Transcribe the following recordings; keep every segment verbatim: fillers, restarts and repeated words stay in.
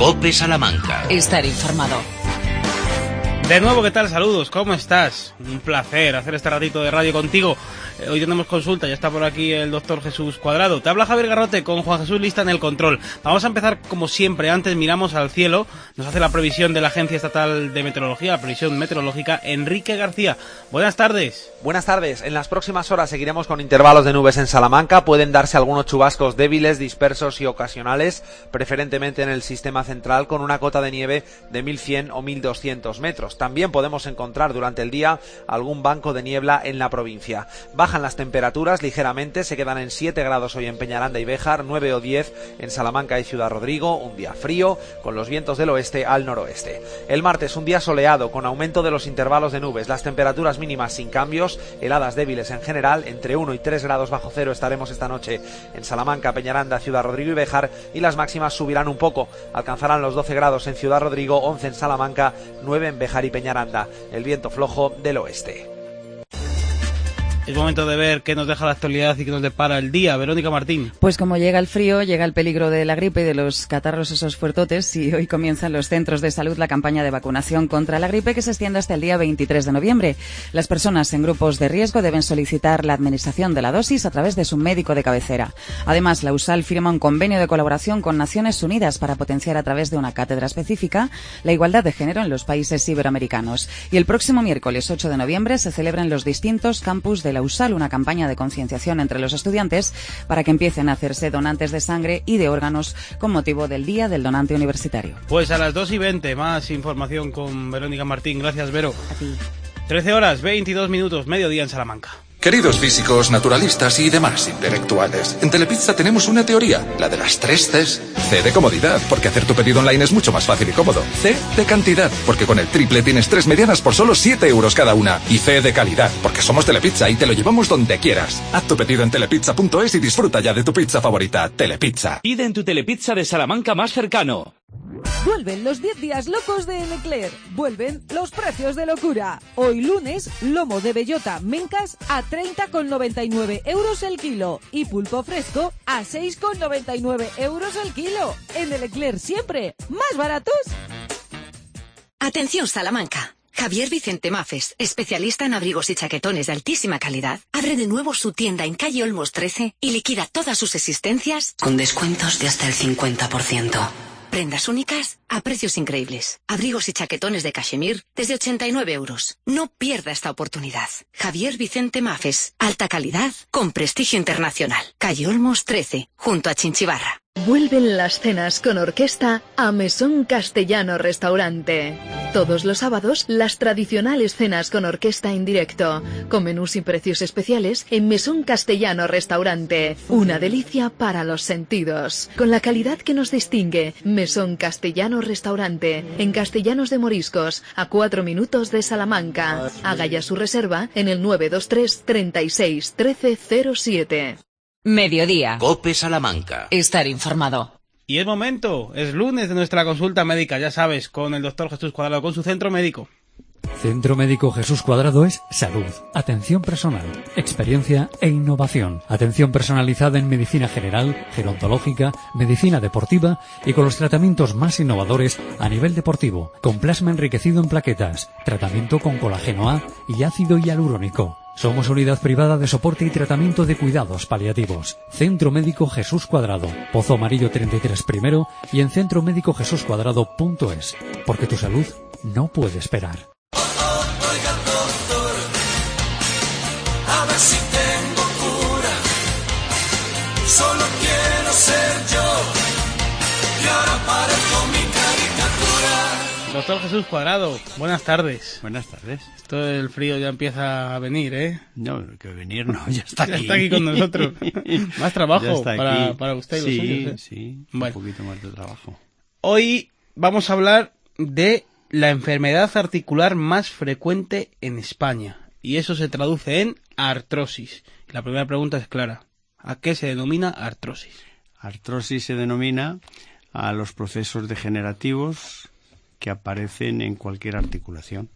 COPE Salamanca. Estar informado. De nuevo, ¿qué tal? Saludos, ¿cómo estás? Un placer hacer este ratito de radio contigo. Eh, hoy tenemos consulta, ya está por aquí el doctor Jesús Cuadrado. Te habla Javier Garrote con Juan Jesús Lista en el control. Vamos a empezar como siempre, antes miramos al cielo. Nos hace la previsión de la Agencia Estatal de Meteorología, la previsión meteorológica, Enrique García. Buenas tardes. Buenas tardes. En las próximas horas seguiremos con intervalos de nubes en Salamanca. Pueden darse algunos chubascos débiles, dispersos y ocasionales, preferentemente en el sistema central, con una cota de nieve de mil cien o mil doscientos metros. También podemos encontrar durante el día algún banco de niebla en la provincia. Bajan las temperaturas ligeramente, se quedan en siete grados hoy en Peñaranda y Béjar, nueve o diez en Salamanca y Ciudad Rodrigo, un día frío, con los vientos del oeste al noroeste. El martes un día soleado, con aumento de los intervalos de nubes, las temperaturas mínimas sin cambios, heladas débiles en general, entre uno y tres grados bajo cero estaremos esta noche en Salamanca, Peñaranda, Ciudad Rodrigo y Béjar, y las máximas subirán un poco, alcanzarán los doce grados en Ciudad Rodrigo, once en Salamanca, nueve en Béjar y Peñaranda, el viento flojo del oeste. Es momento de ver qué nos deja la actualidad y qué nos depara el día. Verónica Martín. Pues como llega el frío, llega el peligro de la gripe y de los catarros esos fuertotes, y hoy comienza en los centros de salud la campaña de vacunación contra la gripe, que se extiende hasta el día veintitrés de noviembre. Las personas en grupos de riesgo deben solicitar la administración de la dosis a través de su médico de cabecera. Además, la U S A L firma un convenio de colaboración con Naciones Unidas para potenciar a través de una cátedra específica la igualdad de género en los países iberoamericanos. Y el próximo miércoles ocho de noviembre se celebra en los distintos campus de la U S A L una campaña de concienciación entre los estudiantes para que empiecen a hacerse donantes de sangre y de órganos con motivo del Día del Donante Universitario. Pues a las dos y veinte, más información con Verónica Martín. Gracias, Vero. A ti. trece horas, veintidós minutos, mediodía en Salamanca. Queridos físicos, naturalistas y demás intelectuales, en Telepizza tenemos una teoría, la de las tres Cs. C de comodidad, porque hacer tu pedido online es mucho más fácil y cómodo. C de cantidad, porque con el triple tienes tres medianas por solo siete euros cada una. Y C de calidad, porque somos Telepizza y te lo llevamos donde quieras. Haz tu pedido en telepizza punto es y disfruta ya de tu pizza favorita. Telepizza. Pide en tu Telepizza de Salamanca más cercano. Vuelven los diez días locos de Leclerc. Vuelven los precios de locura. Hoy lunes, lomo de bellota Mencas a treinta con noventa y nueve euros el kilo. Y pulpo fresco a seis con noventa y nueve euros el kilo. En el Leclerc siempre, más baratos. Atención Salamanca. Javier Vicente Mafes, especialista en abrigos y chaquetones de altísima calidad, abre de nuevo su tienda en calle Olmos trece y liquida todas sus existencias con descuentos de hasta el cincuenta por ciento. Prendas únicas a precios increíbles. Abrigos y chaquetones de cachemir desde ochenta y nueve euros. No pierda esta oportunidad. Javier Vicente Mafes. Alta calidad con prestigio internacional. Calle Olmos trece, junto a Chinchibarra. Vuelven las cenas con orquesta a Mesón Castellano Restaurante. Todos los sábados, las tradicionales cenas con orquesta en directo, con menús y precios especiales en Mesón Castellano Restaurante. Una delicia para los sentidos. Con la calidad que nos distingue, Mesón Castellano Restaurante, en Castellanos de Moriscos, a cuatro minutos de Salamanca. Haga ya su reserva en el nueve dos tres, treinta y seis, trece cero siete. Mediodía. COPE Salamanca. Estar informado. Y es momento, es lunes de nuestra consulta médica, ya sabes, con el doctor Jesús Cuadrado, con su centro médico. Centro Médico Jesús Cuadrado es salud, atención personal, experiencia e innovación. Atención personalizada en medicina general, gerontológica, medicina deportiva y con los tratamientos más innovadores a nivel deportivo, con plasma enriquecido en plaquetas, tratamiento con colágeno A y ácido hialurónico. Somos unidad privada de soporte y tratamiento de cuidados paliativos. Centro Médico Jesús Cuadrado, Pozo Amarillo treinta y tres primero y en centro médico jesús cuadrado punto es, porque tu salud no puede esperar. A ver si tengo cura, solo quiero ser yo, y ahora parezco mi caricatura. Doctor Jesús Cuadrado, buenas tardes. Buenas tardes. Esto del frío ya empieza a venir, ¿eh? No, que venir no, ya está aquí. Ya está aquí con nosotros. Más trabajo para, aquí. para usted y sí, los suyos, ¿eh? Sí, bueno. Un poquito más de trabajo. Hoy vamos a hablar de la enfermedad articular más frecuente en España. Y eso se traduce en artrosis. La primera pregunta es clara. ¿A qué se denomina artrosis? Artrosis se denomina a los procesos degenerativos que aparecen en cualquier articulación.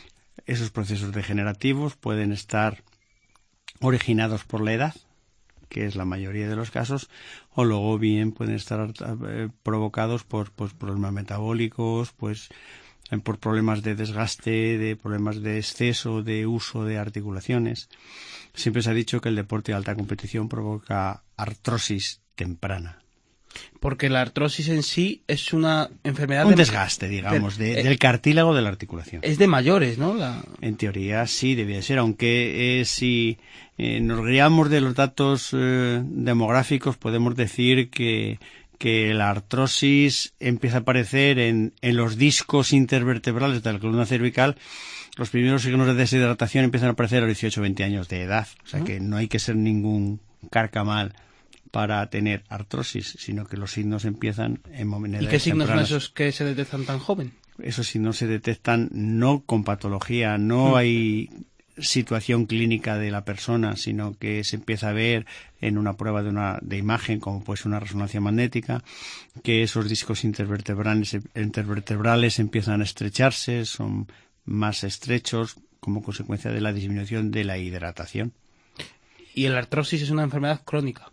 Esos procesos degenerativos pueden estar originados por la edad, que es la mayoría de los casos, o luego bien pueden estar eh, provocados por pues, problemas metabólicos, pues eh, por problemas de desgaste, de problemas de exceso de uso de articulaciones. Siempre se ha dicho que el deporte de alta competición provoca artrosis temprana. Porque la artrosis en sí es una enfermedad... Un de... desgaste, digamos, de, eh, del cartílago de la articulación. Es de mayores, ¿no? La... En teoría sí, debía ser, aunque eh, si eh, nos guiamos de los datos eh, demográficos, podemos decir que, que la artrosis empieza a aparecer en, en los discos intervertebrales de la columna cervical. Los primeros signos de deshidratación empiezan a aparecer a los dieciocho o veinte años de edad, o sea ¿no? que no hay que ser ningún carcamal para tener artrosis, sino que los signos empiezan en momentos. ¿Y qué signos son esos que se detectan tan joven? Esos signos se detectan no con patología, no mm. hay situación clínica de la persona, sino que se empieza a ver en una prueba de una de imagen, como puede ser una resonancia magnética, que esos discos intervertebrales, intervertebrales empiezan a estrecharse, son más estrechos como consecuencia de la disminución de la hidratación. ¿Y la artrosis es una enfermedad crónica?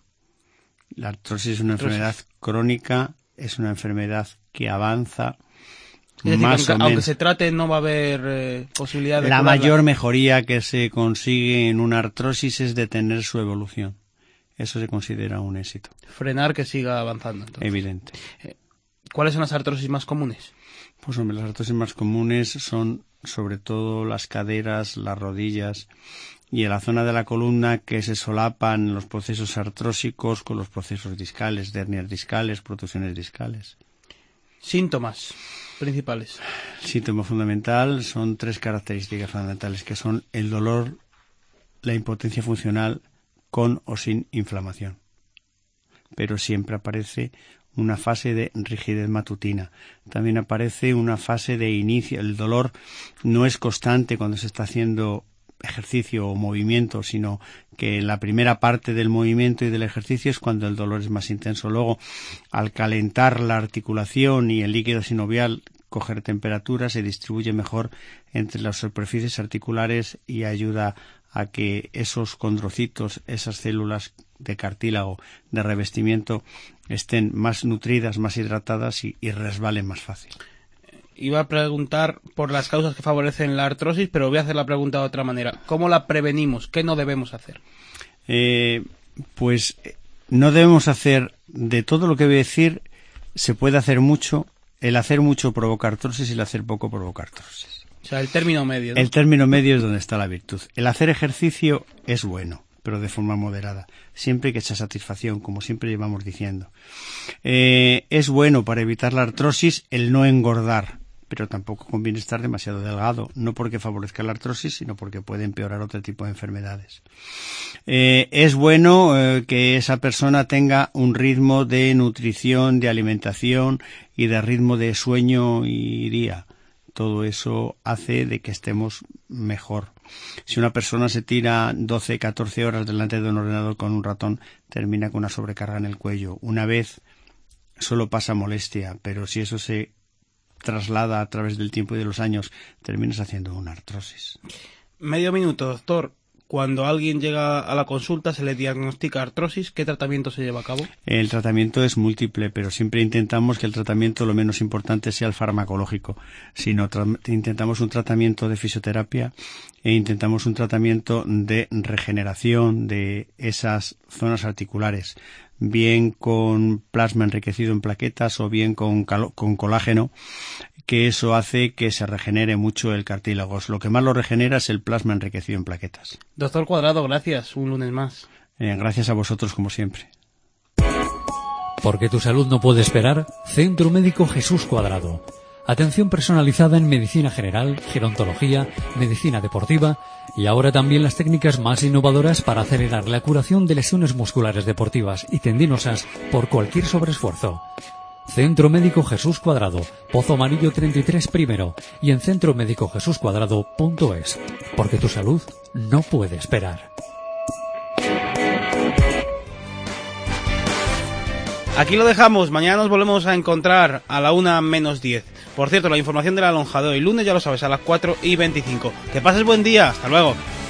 La artrosis es una artrosis. enfermedad crónica, es una enfermedad que avanza. Es decir, más aunque, o menos. aunque se trate, no va a haber eh, posibilidad de La curarla. mayor mejoría que se consigue en una artrosis es detener su evolución. Eso se considera un éxito. Frenar que siga avanzando. Entonces. Evidente. Eh, ¿Cuáles son las artrosis más comunes? Pues hombre, las artrosis más comunes son sobre todo las caderas, las rodillas y en la zona de la columna, que se solapan los procesos artrósicos con los procesos discales, de hernias discales, protusiones discales. Síntomas principales. El síntoma fundamental son tres características fundamentales, que son el dolor, la impotencia funcional con o sin inflamación. Pero siempre aparece una fase de rigidez matutina. También aparece una fase de inicio. El dolor no es constante cuando se está haciendo ejercicio o movimiento, sino que la primera parte del movimiento y del ejercicio es cuando el dolor es más intenso. Luego, al calentar la articulación y el líquido sinovial coger temperatura, se distribuye mejor entre las superficies articulares y ayuda a que esos condrocitos, esas células de cartílago, de revestimiento, estén más nutridas, más hidratadas y, y resbalen más fácil. Iba a preguntar por las causas que favorecen la artrosis, pero voy a hacer la pregunta de otra manera. ¿Cómo la prevenimos? ¿Qué no debemos hacer? Eh, pues no debemos hacer, de todo lo que voy a decir, se puede hacer mucho. El hacer mucho provoca artrosis y el hacer poco provoca artrosis. O sea, el término medio, ¿no? El término medio es donde está la virtud. El hacer ejercicio es bueno, pero de forma moderada, siempre que echa satisfacción, como siempre llevamos diciendo. Eh, es bueno para evitar la artrosis el no engordar, pero tampoco conviene estar demasiado delgado, no porque favorezca la artrosis, sino porque puede empeorar otro tipo de enfermedades. Eh, es bueno eh, que esa persona tenga un ritmo de nutrición, de alimentación y de ritmo de sueño y día. Todo eso hace de que estemos mejor. Si una persona se tira doce, catorce horas delante de un ordenador con un ratón, termina con una sobrecarga en el cuello. Una vez solo pasa molestia, pero si eso se traslada a través del tiempo y de los años, terminas haciendo una artrosis. Medio minuto, doctor. Cuando alguien llega a la consulta, se le diagnostica artrosis, ¿qué tratamiento se lleva a cabo? El tratamiento es múltiple, pero siempre intentamos que el tratamiento lo menos importante sea el farmacológico. Sino tra- intentamos un tratamiento de fisioterapia e intentamos un tratamiento de regeneración de esas zonas articulares, bien con plasma enriquecido en plaquetas o bien con, calo- con colágeno, que eso hace que se regenere mucho el cartílago. Lo que más lo regenera es el plasma enriquecido en plaquetas. Doctor Cuadrado, gracias. Un lunes más. Eh, gracias a vosotros, como siempre. Porque tu salud no puede esperar, Centro Médico Jesús Cuadrado. Atención personalizada en medicina general, gerontología, medicina deportiva y ahora también las técnicas más innovadoras para acelerar la curación de lesiones musculares deportivas y tendinosas por cualquier sobreesfuerzo. Centro Médico Jesús Cuadrado, Pozo Amarillo treinta y tres primero y en centro médico jesús cuadrado punto es. Porque tu salud no puede esperar. Aquí lo dejamos, mañana nos volvemos a encontrar a la una menos diez. Por cierto, la información de la lonja de hoy lunes ya lo sabes, a las cuatro y veinticinco. Que pases buen día, hasta luego.